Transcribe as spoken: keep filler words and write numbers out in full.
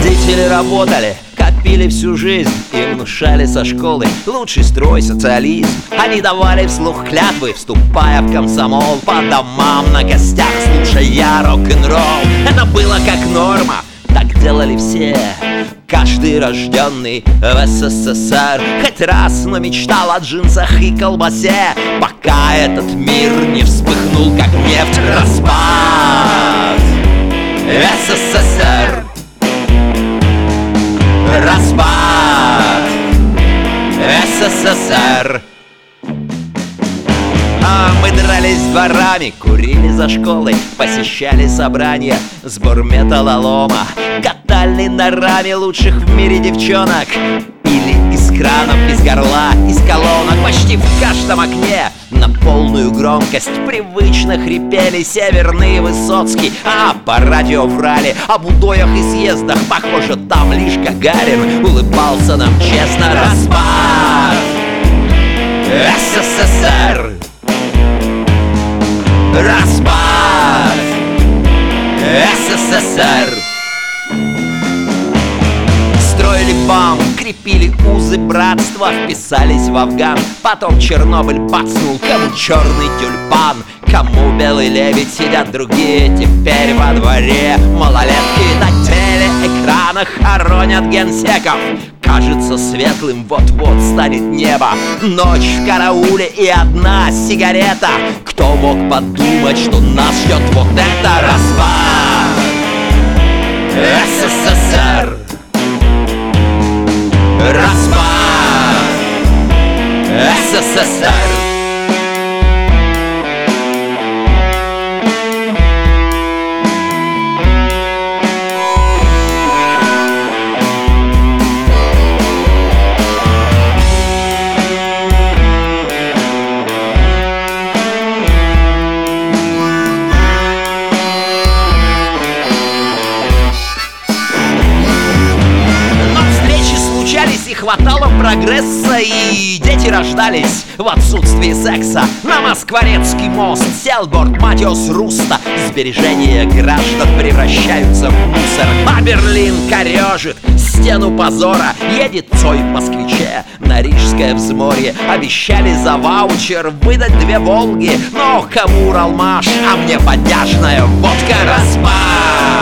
Родители работали, копили всю жизнь и внушали со школы лучший строй социализм. Они давали вслух клятвы, вступая в комсомол, по домам на гостях, слушая рок-н-ролл. Это было как норма, так делали все. Каждый рожденный в СССР хоть раз, но мечтал о джинсах и колбасе, пока этот мир не вспыхнул, как нефть. Распад СССР, распад СССР. А мы дрались дворами, курили за школой, посещали собрания, сбор металлолома, катали норами лучших в мире девчонок, пили из кранов, из горла, из колонок. Почти в каждом окне на полную громкость привычно хрипели Северный и Высоцкий, а по радио врали об удоях и съездах. Похоже, там лишь Гагарин улыбался нам честно. Распад СССР, распад СССР. Строили бам, крепили узы братства, вписались в Афган. Потом Чернобыль бацнул, кому черный тюльпан, кому белый лебедь. Сидят другие теперь во дворе, малолетки на телеэкранах хоронят генсеков. Кажется светлым, вот-вот станет небо. Ночь в карауле и одна сигарета. Кто мог подумать, что нас ждет вот это? Распад СССР, распад СССР. И хватало прогресса, и дети рождались в отсутствии секса. На Москворецкий мост сел борт Матиос Руста. Сбережения граждан превращаются в мусор. А Берлин корежит стену позора. Едет Цой в москвиче на Рижское взморье. Обещали за ваучер выдать две Волги, но кому Уралмаш, а мне подяжная водка. Распад